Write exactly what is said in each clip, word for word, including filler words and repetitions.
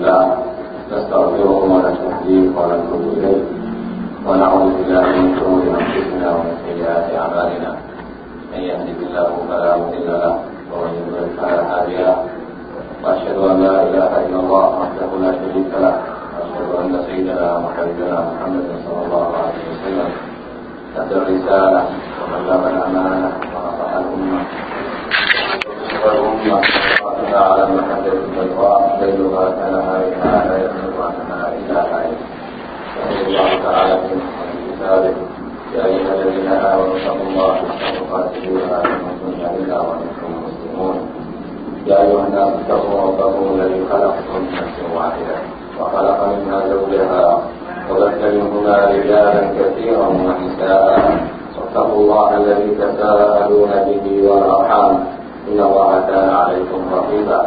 لله نستغفره ونستهديه ونتوب إليه ونعوذ بالله من شرور أنفسنا ومن سيئات أعمالنا من يهده الله فلا مضل له ومن يضلل فلا هادي له وأشهد أن لا إله إلا الله وحده لا شريك له وأشهد أن سيدنا وحبيبنا محمد صلى الله عليه وسلم أدى الرسالة وبلغ الأمانة ونصح الأمة والأمة وأتى على المحجة البيضاء ليلها كنهارها لا يزيغ عنها إلا هالك يقول الله تعالى في محكم كتابه يا أيها الذين آمنوا اتقوا الله حق تقاته ولا تموتن إلا وأنتم مسلمون يا أيها الناس اتقوا ربكم الذي خلقكم من نفس واحدة وخلق منها زوجها وبث منهما رجالا كثيرا ونساء واتقوا الله الذي تساءلون به والأرحام إن الله كان عليكم رقيبا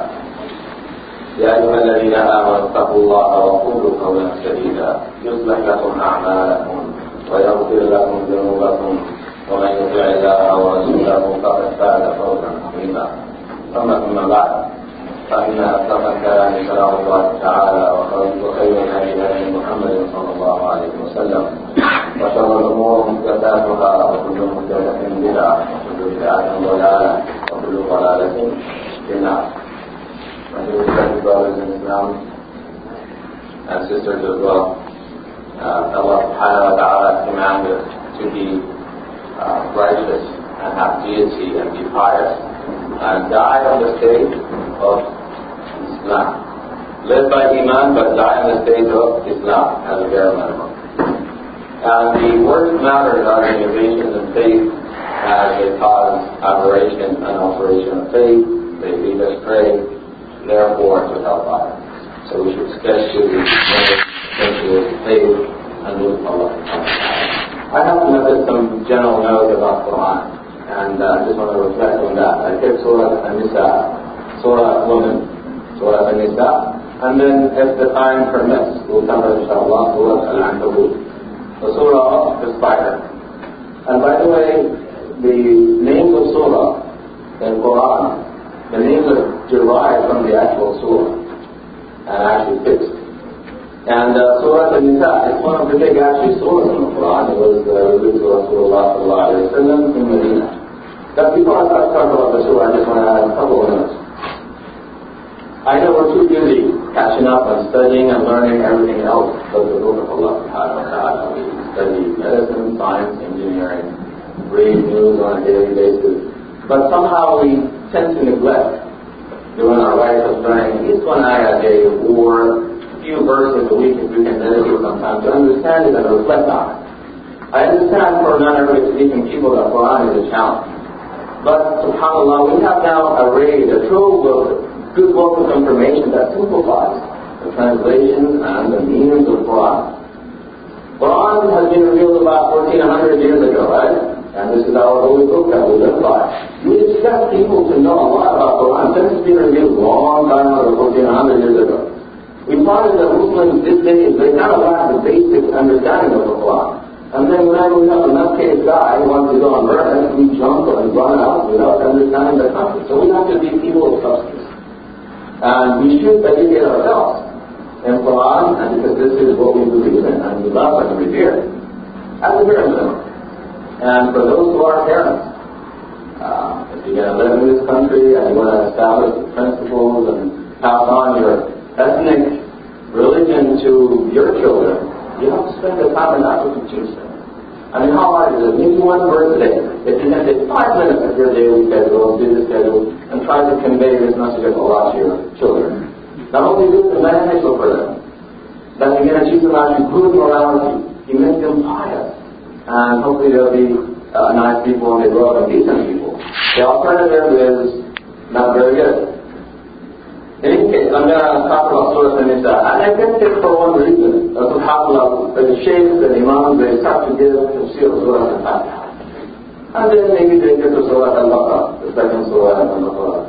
يا أيها الذين آمنوا اتقوا الله وقولوا قولا سديدا يصلح لكم أعمالكم ويغفر لكم ذنوبكم ومن يطع الله ورسوله فقد فاز فوزا عظيما ثم ثم بعد فإن أصدق الكلام كلام الله تعالى وخير الهدي هدي محمد صلى الله عليه وسلم وشر الأمور محدثاتها وكل محدثة بدعة وكل بدعة ضلالة وكل ضلالة في النار. My dear respected brothers in Islam and sisters as well, uh, Allah subhanahu wa ta'ala commanded to be uh, righteous and have deity and be pious and die on the state of Islam. Live by Iman but die on the state of Islam as a bare minimum. And the worst matters are innovations in faith as they cause aberration and alteration of faith, they lead astray, therefore to hellfire. So we should stick to the essential faith and move Allah. I have to make some general note about Quran, and I uh, just want to reflect on that. I picked Surah An-Nisa, Surah Women, Surah An-Nisa, and then if the time permits, we'll cover inshallah Surah Al-Ankabut, the Surah of the spider. And by the way, the names of Surah in Quran, the names are derived from the actual Surah and actually fixed. And uh, Surah An-Nisa is one of the big actually surahs in the Quran. It was uh, revealed to Rasulullah sallallahu alayhi wa sallam in Medina. But before I start talking about the surah, I just want to add a couple of minutes. I know we're too busy catching up and studying and learning everything else but the book of Allah subhanahu wa ta'ala. We study medicine, science, engineering, read news on a daily basis. But somehow we tend to neglect doing our right of learning at least one ayah a day or a few verses a week if we can dedicate some time to understand it and reflect on it. I understand for non-Arabic speaking people that Quran is a challenge. But subhanAllah, we have now arrayed a trove of good wealth of information that simplifies the translation and the meanings of Quran. Quran has been revealed about fourteen hundred years ago, right? And this is our holy book that we live by. You expect people to know a lot about Quran since it's been revealed a long time ago, fourteen hundred years ago. We find that Muslims these days, they kind of lack the basic understanding of the Quran. And then whenever we have a nutcase guy who wants to go on verse, we jump and run out without understanding the concept. So we have to be people of substance. And we should educate ourselves in Quran, and because this is what we believe in and we love and revere as a bare minimum. And for those who are parents, uh, if you're going to live in this country and you want to establish the principles and pass on your ethnic religion to your children, you have to spend the time and effort to teach them. I mean, how hard is it? Maybe one verse a day. If you can take five minutes of your daily schedule, busy schedule, and try to convey this message of Allah to your children. Not only is it beneficial for them, but you're going to teach them actually good morality. You make them pious. And hopefully they'll be uh, nice people when they grow up and decent people. The alternative is not very good. In any case, I'm going to talk about Surah An-Nisa. And I picked it for one reason. Uh, SubhanAllah, the sheikhs and imams, they start to give tafsir of Surah Al-Fatiha. And then maybe they get to Surah Al-Baqarah, the second Surah Al-Baqarah.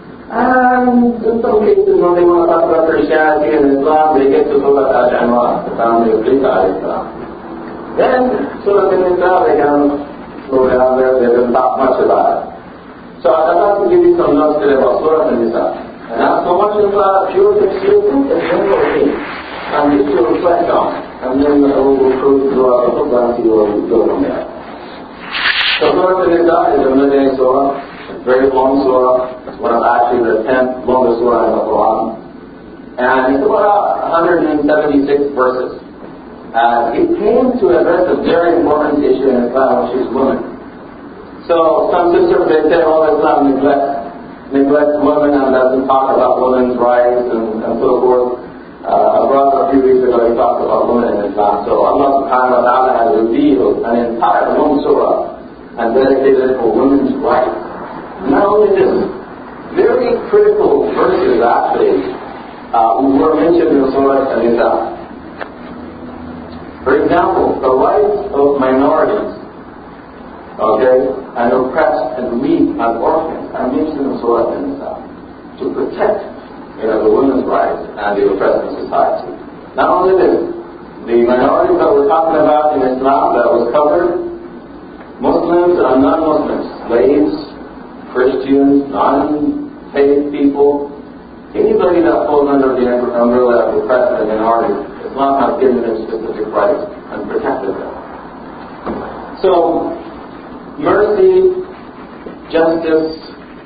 And in some cases, when they want to talk about Christianity and Islam, they get to Surah Al-Imran, the family of Isa alayhi salam. Then, Surah An-Nisa, they can slow down there, they don't talk much about it. So I'd like to give you some notes today about Surah An-Nisa. And as so much of uh, pure pursuit is simple things. And just to reflect on, and then uh, we'll cruise through our book and see where we go from there. So Surah An-Nisa is a Madani surah. It's a very long surah. It's one of actually the tenth longest surah in the Quran. And it's about one hundred seventy-six verses. Uh, it came to address a very important issue in Islam, which is women. So some sisters, they say, oh, Islam neglects, neglects women and doesn't talk about women's rights and, and so forth. Uh, a brother a few weeks ago, he talked about women in Islam. So Allah subhanahu wa ta'ala has revealed an entire long surah and dedicated for women's rights. Not only this, very critical verses actually uh, were mentioned in Surah An-Nisa. For example, the rights of minorities, okay, and oppressed and weak and orphans are mentioned in Surah An-Nisa to protect, you know, the women's rights and the oppressed in society. Not only this, the minorities that we're talking about in Islam that was covered, Muslims and non-Muslims, slaves, Christians, non-faith people, anybody that falls under the umbrella of oppressed and minorities, Islam has given them specific rights and protected them. So, mercy, justice,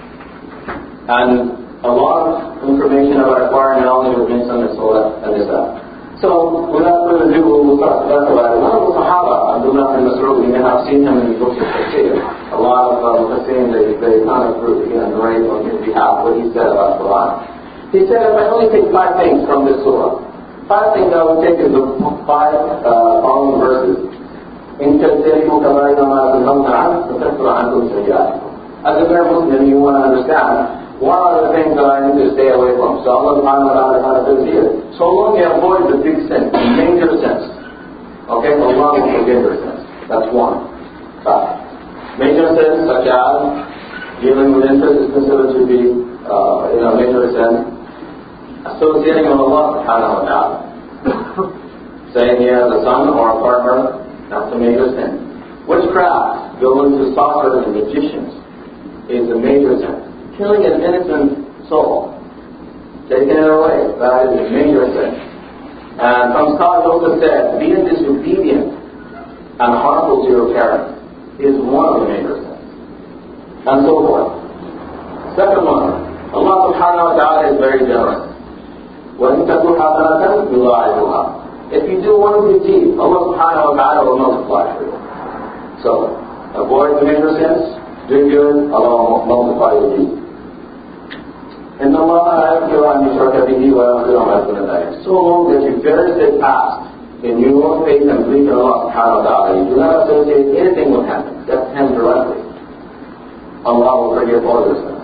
and a lot of information about acquiring knowledge was mentioned in Surah An-Nisa. So, without further ado, we'll start to talk about it. One of the Sahaba, Abdullah bin Mas'ud, you may have seen him in the books of Tafsir. A lot of um, Tafsir, they, they kind of you know, narrate on his behalf what he said about the Quran. He said, if I only take five things from this surah, five things I would take is the five uh, following verses. إن تجتنبوا كبائر ما تنهون عنه نكفر عنكم سيئاتكم. As a very Muslim, you want to understand what are the things that I need to stay away from. So Allah subhanahu wa ta'ala says here, so long you avoid the big sins, the major sins. Okay, Allah will forgive your sins. That's one. Five. Major sins such as dealing with interest is considered to be uh, you know, major sin. Associating with Allah subhanahu wa ta'ala. Saying he has a son or a partner, that's a major sin. Witchcraft, going to sorcerers and magicians, is a major sin. Killing an innocent soul, taking it away, that is a major sin. And some scholars also said, being disobedient and harmful to your parents is one of the major sins. And so forth. Second one, Allah subhanahu wa ta'ala is very generous. وَإِن تَكُنْ حَسَنَةً يُضَاعِفُهَا. If you do one good deed, Allah subhanahu wa ta'ala will multiply for you. So, avoid the major sins, do good, Allah will multiply your deeds. إِنَّ اللَّهَ لَا يَغْفِرُ أَن يُشْرَكَ بِهِ وَيَغْفِرُ مَا دُونَ ذَلِكَ. So long that you very steadfast in your faith and belief in Allah subhanahu wa ta'ala, you do not associate anything with Him, except Him directly. Allah will forgive all your sins.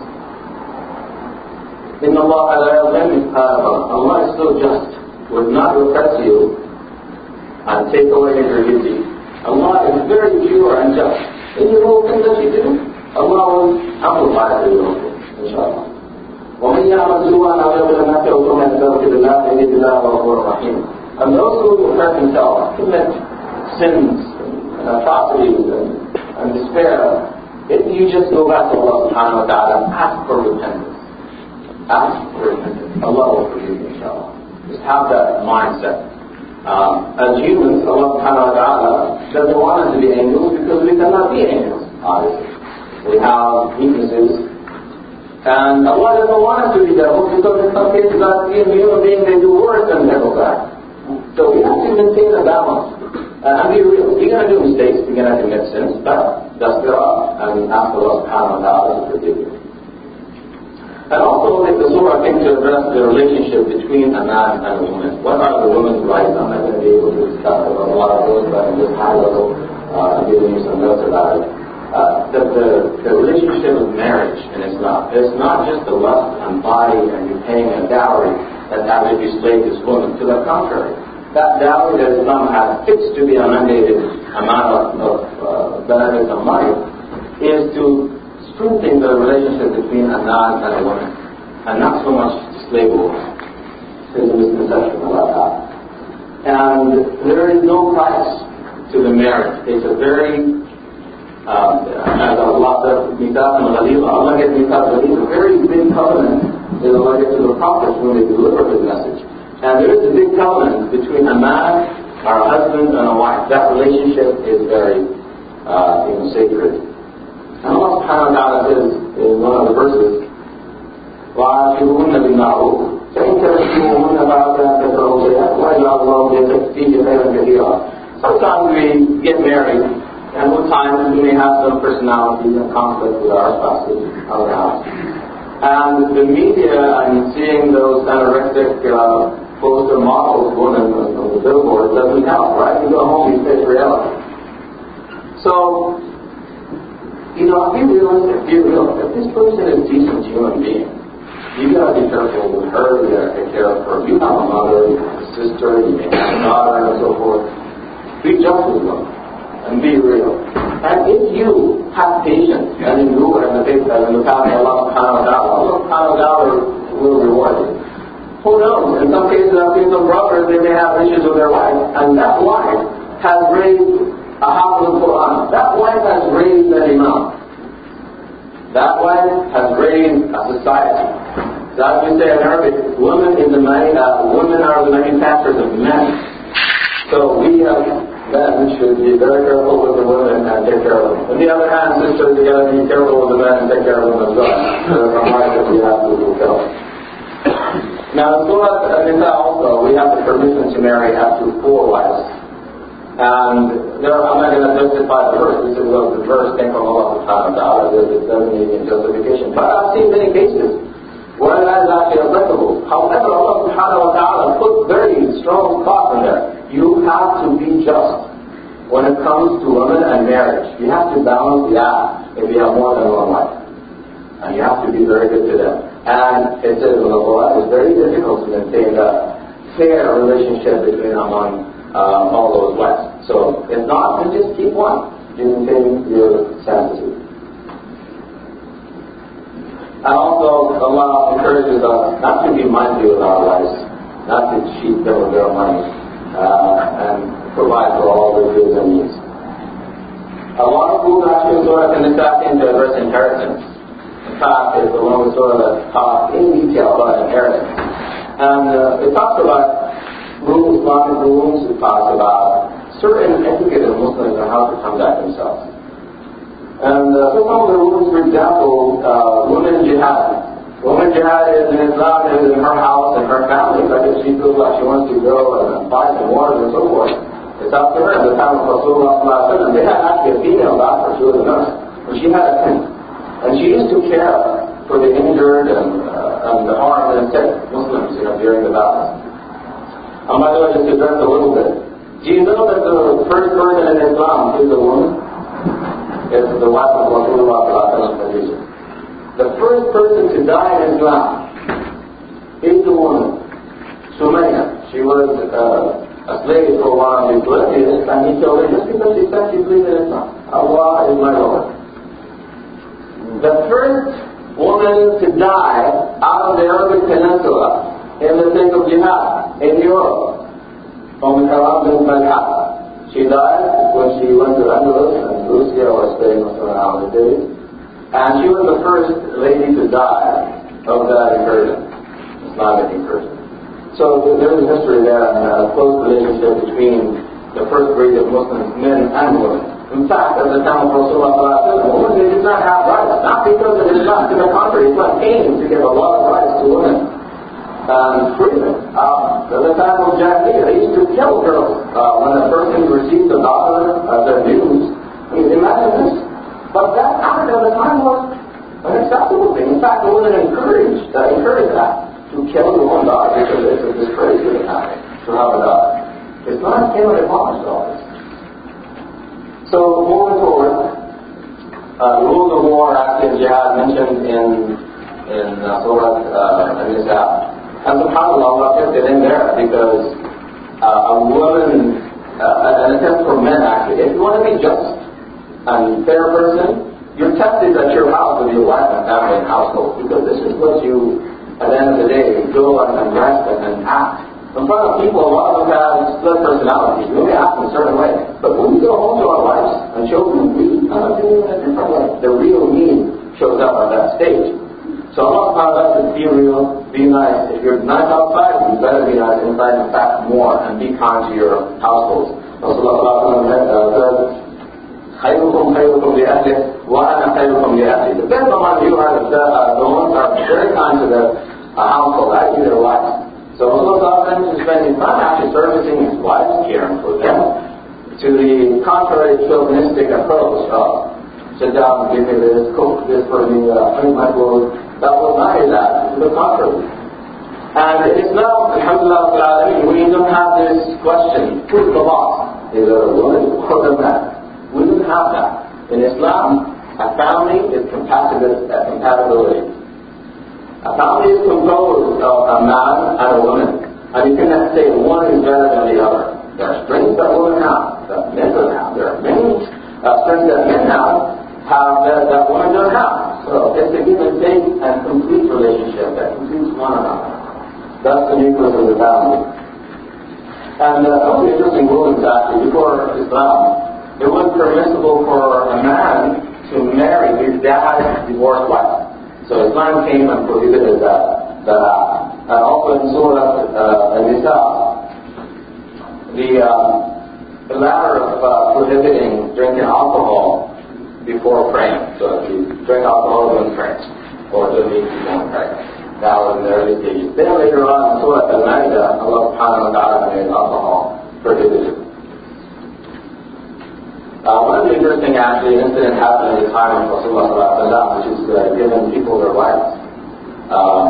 إِنَّ اللَّهَ لَا يَظْلِمُ مِثْقَالَ ذَرَّةٍ. Allah is so just, would not repress you and take away your good deeds. Allah is very pure and just. In the whole thing that you do, Allah will amplify for you, inshallah. وَمَنْ يَعْمَلْ سُوءًا أَوْ يَظْلِمْ نَفْسَهُ ثُمَّ يَسْتَغْفِرِ اللَّهَ يَجِدِ اللَّهَ غَفُورًا رَحِيمًا. And those who oppress themselves, commit sins and atrocities and, and despair, if you just go back to Allah subhanahu wa ta'ala and ask for repentance, ask for repentance, Allah will forgive you, inshallah. Just have that mindset. Um, as humans, Allah subhanahu wa ta'ala doesn't want us to be angels because we cannot be angels, obviously. We have weaknesses. And Allah doesn't want us to be devils because in some cases that being human being they do worse than devils are. So we have to maintain a balance. Uh, and be real. You're going to do mistakes, you're going to commit sins, but dust it off and ask Allah subhanahu wa ta'ala to forgive you. And also, if the surah came to address the relationship between a man and a woman, what are the women's rights? I'm not going to be able to discuss a lot of those, but I'm just high level uh, giving you some notes about it. Uh, the, the, the relationship of marriage in Islam is not just the lust and body and you paying a dowry that that would be slave this woman. To the contrary, that dowry that Islam has fixed to be a mandated amount of, of uh, benefits of money is to strengthen the relationship between a man and a woman, and not so much slave woman. There's a misconception about that. And there is no price to the marriage. It's a very Um, as Allah Mithaq al-Ghalib. Allah gave Mithaq al-Ghalib, a very big covenant that Allah gave to the prophets when they deliver His message. And there is a big covenant between a man, our husband, and a wife. That relationship is very uh, you know, sacred. And Allah subhanahu wa ta'ala says in one of the verses, وَعَاشِرُهُنَّ بِالْمَعْرُوفِ فَإِنْ كَرِهْتُمُوهُنَّ فَعَسَىٰ أَن تَكْرَهُوا شَيْئًا وَيَجْعَلِ اللَّهُ فِيهِ خَيْرًا كَثِيرًا. Sometimes we get married, and with time we may have some personalities and conflict with our spouses around. And the media and seeing those anorexic uh, poster models, women on the billboard, doesn't help, right? You go home, you face reality. So, you know, be realistic, be real. If this person is a decent human being, you gotta be careful with her, you gotta take care of her. You have a mother, you have a sister, you may have a daughter, and so forth. Be just with them, and be real. And if you have patience and endure in the faith and in the path of Allah subhanahu wa ta'ala, Allah subhanahu wa ta'ala will reward you. Who knows? In some cases, I've seen some brothers, they may have issues with their wife, and that wife has raised a house of Quran. That wife has raised an imam. That wife has raised a society. So as we say in Arabic, women, in the manu- uh, women are the manufacturers of men. So we as men should be very careful with the women and take care of them. On the other hand, sisters, you got to be careful with the men and take care of them as well. There are wives that we have to fulfill. Now in Surah An-Nisa also, we have the permission to marry up to four wives. And there, I'm not going to justify the verse. This is what the verse came from Allah subhanahu wa ta'ala. It doesn't need any justification. But I've seen many cases where that is actually applicable. However, Allah subhanahu wa ta'ala put very strong thought in there. You have to be just when it comes to women and marriage. You have to balance the act if you have more than one wife. And you have to be very good to them. And it says in the Quran, it's very difficult to maintain a fair relationship between among um, all those wives. So if not, then just keep one. You maintain your sanity. And also, Allah encourages us not to be mindful of our wives, not to cheat them of their money, uh, and provide for all their goods and needs. A lot of rules actually sort of in this came to address inheritance. In fact, it's the one sort of talks in detail about inheritance. And uh, it talks about rules, Islamic rules. It talks about certain etiquette of Muslims and how to conduct themselves. And uh, some of the rules, for example, uh, women jihad. Women jihad is in Islam, is in her house and her family. But if she feels like she wants to go and fight in wars and so forth, it's up to her. At the time of Rasulullah, they had actually a female doctor. She was a nurse. But she had a tent. And she used to care for the injured and, uh, and the harmed and sick Muslims, you know, during the battles. I'm not going to just address a little bit. Do you know that the first person in Islam is a woman? It's the wife of Rasulullah. The first person to die in Islam is a woman, Sumayya. She was uh, a slave for one of his relatives, and he told her, just because she said she believed in Islam, Allah is my Lord. The first woman to die out of the Arabic Peninsula in the state of jihad in Europe, from Haram bin Malha. She died when she went to Andalus and Russia or Spain or somewhere around the days. And she was the first lady to die of that incursion, Islamic incursion. So there is history there and a close relationship between the first breed of Muslims, men and women. In fact, at the time of Rasulullah, women they did not have rights, not because of Islam. To the contrary, Islam came to give a lot of rights to women and freedom. Uh, at the time of Jahiliyyah, they used to kill girls uh, when a person received a daughter of their news. I mean, imagine this. But that act at the time was an acceptable thing. In fact, the women encouraged, uh, encouraged that to kill your own daughter because it's a disgrace to the family to have a daughter. Islam came and abolished all this. So moving forward, uh, rules of war actually jihad mentioned in in uh, Surah uh, An-Nisa. And subhanAllah, Allah kept it in there because uh, a woman, uh, an attempt for men actually, if you want to be just and fair person, you're tested at your house with your wife and family and household because this is what you, at the end of the day, go and rest and act. In front of people, a lot of them have split personalities. We may act in a certain way. But when we go home to our wives and children, we kind of do it in a different way. The real meaning shows up on that stage. So Allah subhanahu wa ta'ala says, be real, be nice. If you're nice outside, you better be nice inside, in fact, more, and be kind to your households. Rasulullah said, خيركم خيركم لأهله وأنا خيركم لأهلي. The best among you are the, uh, the ones that are very kind to their uh, household, actually their wives. So Rasulullah is spending time actually servicing his wives, caring for them, to the contrary chauvinistic approach of sit down and give me this, cook this for me, uh, clean my clothes. That was not that. To the contrary. And in Islam, alhamdulillah, we don't have this question, who's the boss? Is it a woman or a man? We don't have that. In Islam, a family is compatibility. compatibility. A family is composed of a man and a woman. And you cannot say one is better than the other. There are strengths that women have, that men don't have. There are many uh, strengths that men have, have that, that women don't have. So it's a give and take and complete relationship that completes one another. That's the nucleus of the family. And uh, one of the interesting rulings actually, before Islam, it was permissible for a man to marry his dad's divorced wife. So Islam came and prohibited that. that. And also in Surah uh, An-Nisa, the, uh, the matter of uh, prohibiting drinking alcohol before praying. So if you drink alcohol, don't pray. Or don't eat, you don't pray. That was in the early stages. Then later on in Surah Al-Ma'idah, Allah subhanahu wa ta'ala made alcohol prohibited. Uh, one of the interesting actually incidents happened at the time of Rasulullah, which is uh, giving people their rights. Um,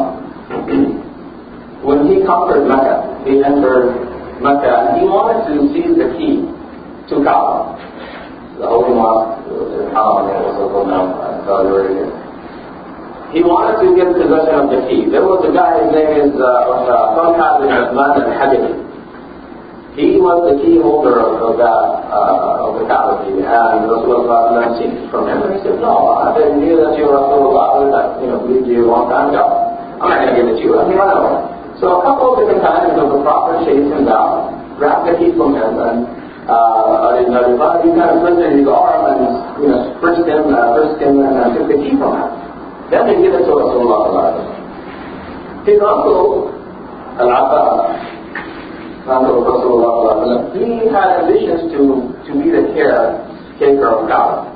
when he conquered Mecca, he entered Mecca and he wanted to seize the key to Kaaba. The Holy Mosque was in Haram, it was local now in Saudi Arabia. He wanted to get possession of the key. There was a guy, his name is Talha bin Uthman al-Hajjari. He was the key holder of, of that, uh, of the Kaaba key, and Rasulullah seized from him, and he said, no, I didn't knew that you were Rasulullah, I you know, believed you a long time ago. I'm not going to give it to you, let me run away. So a couple of different times of the Prophet chased him down, grabbed the key from him, and uh, I didn't know, he kind of twisted his arm and, you know, frisked him, uh, frisked him, and uh, took the key from him. Then they give it to Rasulullah. His uncle, Al-Abbas, uncle of Rasulullah, he had ambitions to, to be the caretaker of Kaaba.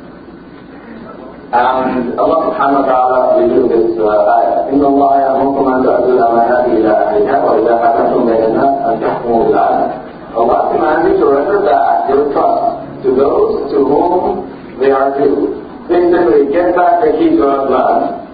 And Allah subhanahu wa ta'ala revealed this ayah. إِنَّ اللَّهَ يَأْمُرُكُمْ أَن تُؤَدُّوا الْأَمَانَاتِ إِلَىٰ أَهْلِهَا وَإِذَا حَكَمْتُمْ بَيْنَ النَّاسِ أَن تَحْكُمُوا بِالْعَدْلِ. Allah commands you to render back your trust to those to whom they are due. Basically, get back the key to Uthman,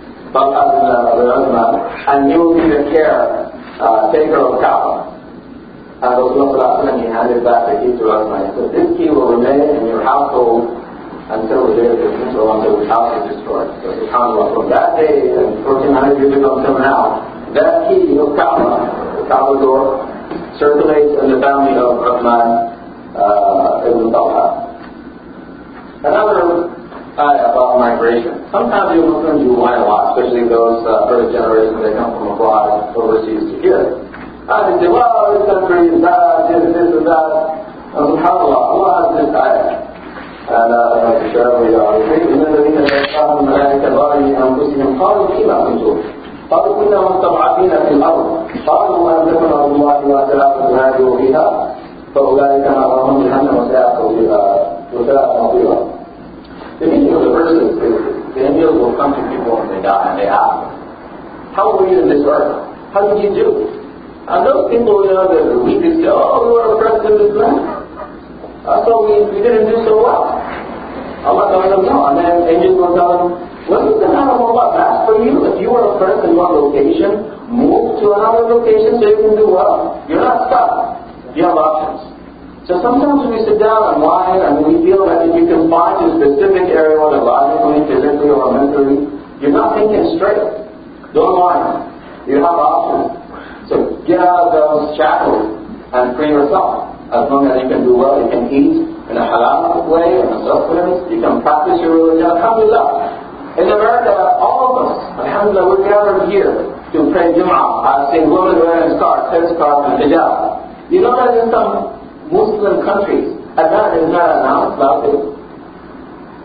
and you will be the care uh, taker of Kaaba. And Rasulullah he handed back the key to Uthman. He said, this key will remain in your household until the day of judgment, or until the house is destroyed. So subhanAllah, from that day, and fourteen hundred years ago until now, that key of Kaaba, the Kaaba door, circulates in the family of Uthman uh, ibn Talha. Another ayah about migration. Sometimes you Muslims, you whine a lot, especially those uh, first generation that come from abroad, overseas to here. And they say, well, this country is bad, this, this, and that. And subhanAllah, Allah has this ayah. And I'd like to share with you. إِنَّ الَّذِينَ تَوَفَّاهُمُ الْمَلَائِكَةُ ظَالِمِي أَنفُسِهِمْ قَالُوا فِيمَ كُنتُمْ قالوا كنا مستضعفين في الأرض قالوا ألم تكن أرض الله واسعة فتهاجروا فيها فأولئك مأواهم جهنم وساءت مصيرا. The meaning of the verse is the angels will come to people when they die and they ask them, how were you in this earth? How did you do? And those people, you know, the weakest say, oh, we were oppressed in this land. Uh, so we, we didn't do so well. Allah tells them no. And then angels will tell them, wasn't the hand of Allah best for you? If you were oppressed in one location, move to another location so you can do well. You're not stuck. You have options. So sometimes we sit down and whine and we feel that if you confine to a specific area, whether logically, physically, or mentally, you're not thinking straight. Don't whine. You have options. So get out of those shackles and free yourself. As long as you can do well, you can eat in a halal way, in a self-defense, you can practice your religion. Alhamdulillah. In America, all of us, alhamdulillah, we're gathered here to pray Jum'ah. I've seen women wearing scarves, head scarves, and hijab. You know that in some Muslim countries, Adhan is not announced loudly.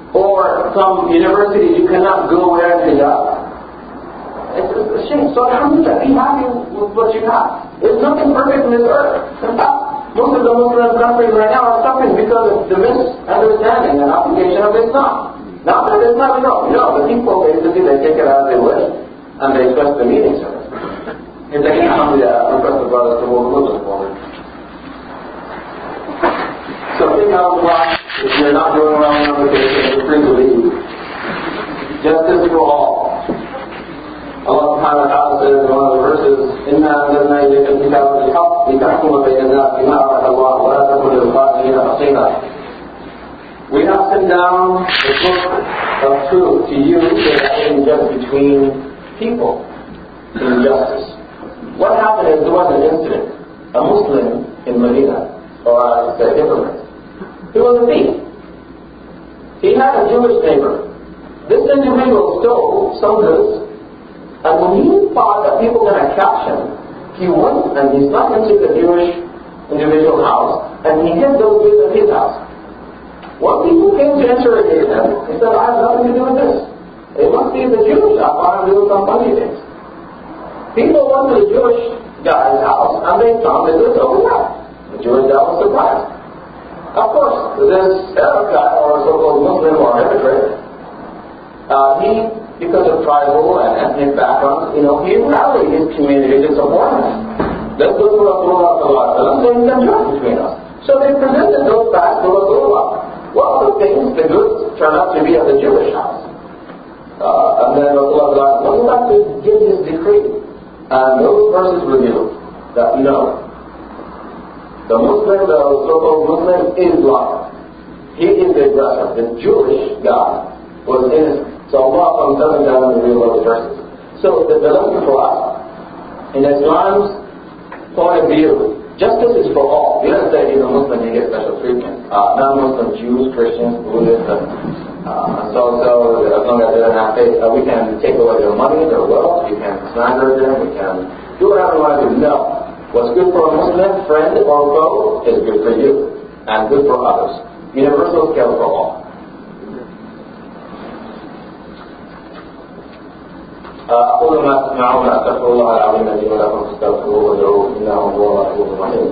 or some universities you cannot go wearing hijab. It's a shame. So alhamdulillah, be happy with what you have. There's nothing perfect in this earth. In fact, most of the Muslim countries right now are suffering because of the misunderstanding and application of Islam. Not that Islam is wrong. No, the people basically they take it as they wish and they twist the meanings of it. It's like alhamdulillah, request the brothers to move Muslims forward. So think out loud, if you're not going around with application, you're free to leave. Justice for all. Allah subhanahu wa ta'ala says in one of the verses, إِنَّا أَنزَلْنَا إِلَيْكَ الْكِتَابَ بِالْحَقِّ لِتَحْكُمَ بَيْنَ النَّاسِ بِمَا أَرَاكَ اللَّهُ وَلَا تَكُن لِلْخَائِنِينَ خَصِيمًا. We have sent down the book of truth to you so that we can judge between people in justice. What happened is there was an incident. A Muslim in Medina, or I should say hypocrite, he was a thief. He had a Jewish neighbor. This individual stole some goods. And when he thought that people were going to catch him, he went and he snuck into the Jewish individual house and he hid those goods in his house. When people came to interrogate him, he said, I have nothing to do with this. It must be the Jewish. I thought I'm doing some funny things. People went to the Jewish guy's house and they found the goods over there. The Jewish guy was surprised. Of course, this Arab guy or so-called Muslim or hypocrite, uh, he because of tribal and ethnic backgrounds, you know, he rallied his community to support him. Let's go to Rasulullah sallallahu alaihi wasallam so he can judge between us. So they presented those facts to Rasulullah. Well, the things, the goods turned out to be at the Jewish house. Uh, and then Rasulullah was about to give his decree. And those verses revealed that, you know, the Muslim, the so-called Muslim is lying. He is the aggressor. The Jewish guy was innocent. So Allah doesn't down and reveal those verses. So the, the lesson for us, in Islam's point of view, justice is for all. We don't say he's a Muslim, he gets special treatment. Uh, non-Muslims, Jews, Christians, Buddhists, and uh, so so as long as they don't have faith, uh, we can take away their money, their wealth, we can slander them, we can do whatever we want to do. No. What's good for a Muslim, friend or foe, is good for you and good for others. Universal scale for all. أقول ما تسمعون أستغفر الله العظيم لي ولكم فاستغفروه وادعوه إنه هو الغفور الرحيم.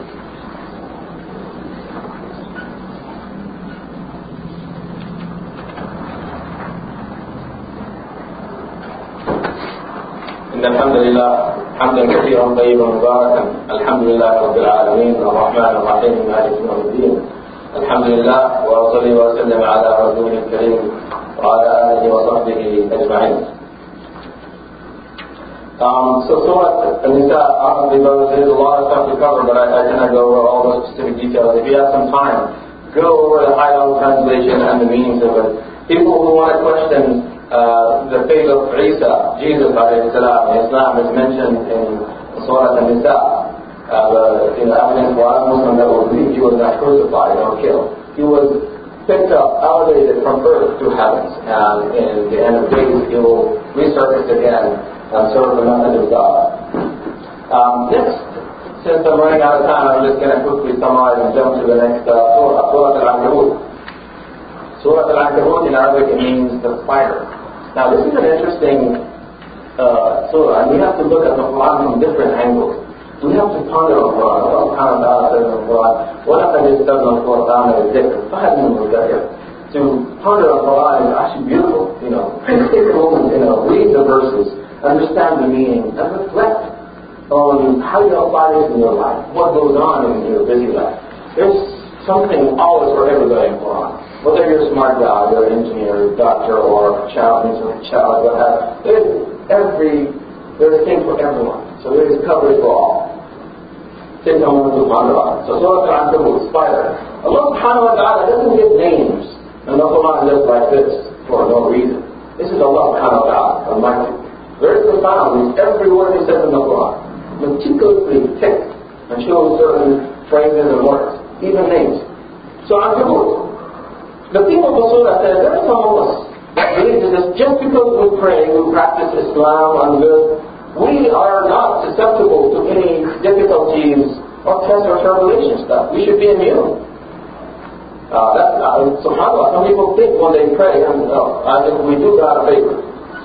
إن الحمد لله حمدا كثيرا طيبا مباركا الحمد لله رب العالمين الرحمن الرحيم مالك يوم الدين الحمد لله وأصلي وأسلم على رسوله الكريم وعلى آله وصحبه أجمعين. Um, so, Surah An-Nisa, obviously, brothers, there's a lot of stuff to cover, but I, I cannot go over all the specific details. If you have some time, go over the high-level translation and the meanings of it. People who want to question uh, the fate of Isa, Jesus, alayhi salam, in Islam is mentioned in Surah An-Nisa. Uh, the you know, evidence for us Muslims that will believe he was not crucified or killed. He was picked up, elevated from earth to heavens, and in the end of days he will resurface again and serve the message of God. Um, next, since I'm running out of time, I'm just going to quickly summarize and jump to the next uh, surah, Surah Al-Ankabut. Surah Al-Ankabut in Arabic it means the spider. Now this is an interesting uh, surah, and we have to look at the Quran from different angles. We have to ponder on Quran. Allah subhanahu wa ta'ala says in Quran, وَلَقَدْ اسْتَغْنَا الْقُرْآنَ الذِّكْرِ فَهَلْ مِن مُدَّكِرٍ. To ponder on Quran is actually beautiful. You know, take a moment, you know, read the verses, understand the meaning, and reflect on how you apply this in your life, what goes on in your busy life. There's something always for everybody in Quran. Whether you're a smart guy, you're an engineer, doctor, or a child, a child, what have you. There's every, there's a thing for everyone. So there is coverage for all. Take a moment to ponder on it. So Surah Al-Ankabut, spider. Allah subhanahu wa ta'ala doesn't give names in the Quran just like this for no reason. This is Allah subhanahu wa ta'ala, Almighty. Very profound. Every word he says in the Quran, meticulously picked and shows certain phrases and words, even names. So Ankabut. The people of the Surah said, there are some of us that believe that just because we pray, we practice Islam and good, we are not susceptible to any difficulties or tests or tribulation stuff. We should be immune. Uh, that, uh, subhanAllah, some people think when they pray, and uh, I think we do God a favor.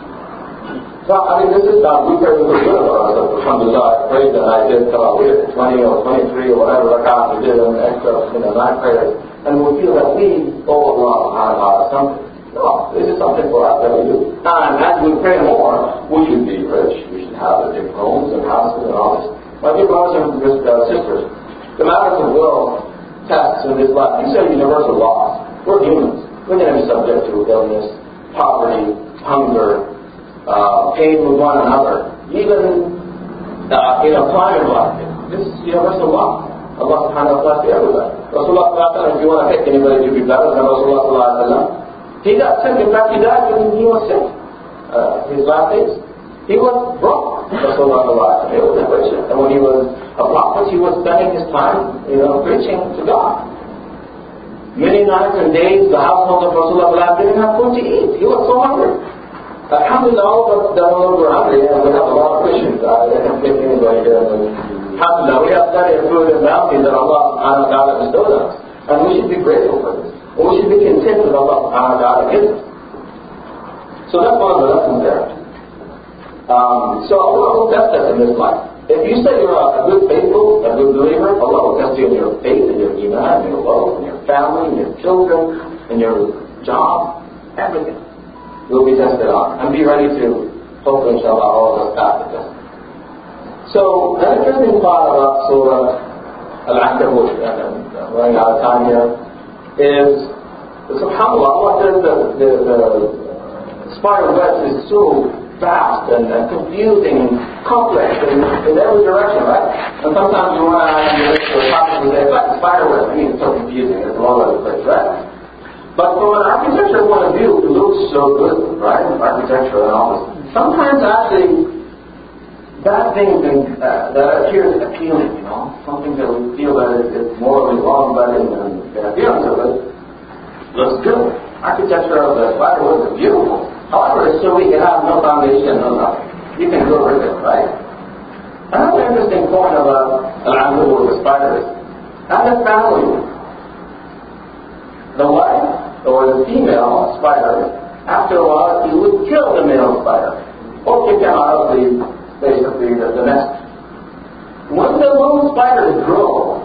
So, I mean, this is not, we pray with the good of us. Alhamdulillah, I prayed and I did Tarawih, twenty or twenty-three or whatever rakats we did, and extra, you know, nine prayers. And we feel that we owe Allah subhanahu wa ta'ala something. No, this is something for us that we do. And as we pray more, we should be rich. We should have big homes and houses and all this. My dear brothers and uh, sisters, the matters of will, tests in this life, these are universal laws. We're humans. We're going to be subject to illness, poverty, hunger, uh, pain with one another, even uh, in a climate like this. This is universal law. Allah subhanahu wa ta'ala blessed everybody. Rasulullah, if you want to pick anybody to be better than Rasulullah, he got sick. In fact, he died when he was sick. Uh, his last days. He was broke. Rasulullah, he was a Christian. And when he was a prophet, he was spending his time, you know, preaching to God. Many nights and days, the household of Rasulullah didn't have food to eat. He was so hungry. Alhamdulillah, all of us that no longer hungry, and we have a lot of Christians. I can't think anybody here. Alhamdulillah, we have plenty of food and bounty that Allah subhanahu wa ta'ala bestowed us. And we should be grateful for this. And we should be content with Allah subhanahu wa ta'ala gives us. So that's one of the lessons there. Um, so Allah will test us in this life. If you say you're a good faithful, a good believer, Allah will test you in your faith, in your iman, in your wealth, in your family, in your children, in your job, everything will be tested on. And be ready to, hopefully, inshallah, all of us pass the test. So, an interesting part about Surah Al-Ankabut, and I'm running out of time here, is, subhanAllah, Allah says that the, the, the spider web is so vast and, and confusing and complex in, in every direction, right? And sometimes you want to ask your topic and say, like the spider web, I mean, it's so confusing, it's all over the place, right? But from an architecture point of view, it looks so good, right? Architecture and all this. Sometimes actually, bad things in, uh, that appears appealing, you know, something that we feel that is, is morally wrong, but in, in the appearance of it looks good. Architecture of the spider web is beautiful. However, it's so weak, it has no foundation, no nothing. You can go with it, right? Another interesting point about Al-Ankabut with the spiders, as a family, the wife or the female spider, after a while, he would kill the male spider or kick him out of the, basically, the, the nest. When the little spiders grow,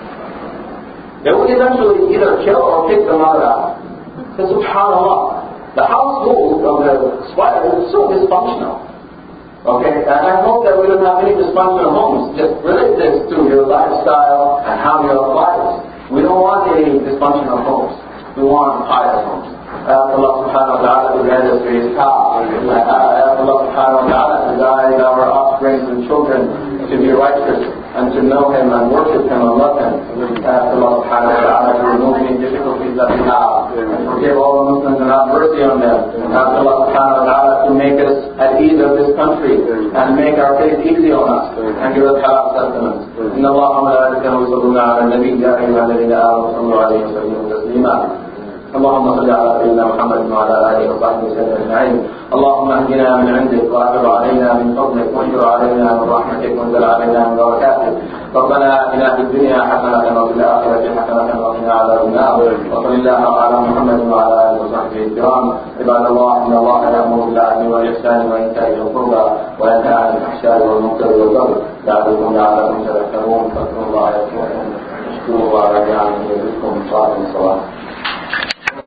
they would eventually either kill or kick the mother out. So, subhanAllah, the household of the spider is so dysfunctional. Okay, and I hope that we don't have any dysfunctional homes. Just relate this to your lifestyle and how you apply this. We don't want any dysfunctional homes. We want pious homes. Ask Allah subhanahu wa ta'ala to grant us for His path. Ask Allah subhanahu wa ta'ala to guide our offspring and children to be righteous and to know Him and worship Him and love Him. Ask Allah subhanahu wa ta'ala to remove any difficulties that we have and forgive all the Muslims and have mercy on them. Ask Allah subhanahu wa ta'ala to make us at ease of this country and make our faith easy on us and give us halal sustenance. إن الله وملائكته يصلون على النبي يا أيها الذين آمنوا صلوا عليه وسلموا تسليما. اللهم صل على سيدنا محمد وعلى آله وصحبه وسلم أجمعين. اللهم اهدنا من عندك واعرض علينا من فضلك وانشر علينا من رحمتك وانزل علينا من بركاتك. ربنا آتنا في الدنيا حسنة وفي الآخرة حسنة وقنا عذاب النار. وصل اللهم على محمد وعلى آله وصحبه الكرام. عباد الله إن الله يأمر بالعدل والإحسان وإيتاء ذي القربى وينهى عن الفحشاء والمنكر والبغي يعظكم لعلكم تذكرون. فاذكروا الله يذكركم واشكروه على نعمه يزدكم. صلاة الصلاة